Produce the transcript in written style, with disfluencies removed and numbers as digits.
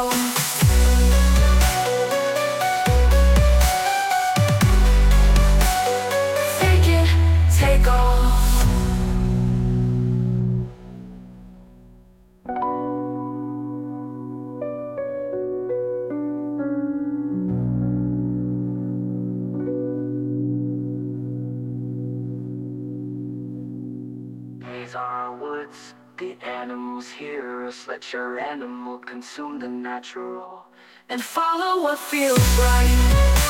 all. Take it, take all. These are our woods, the animals hear us. Let your animal consume the natural and follow what feels right.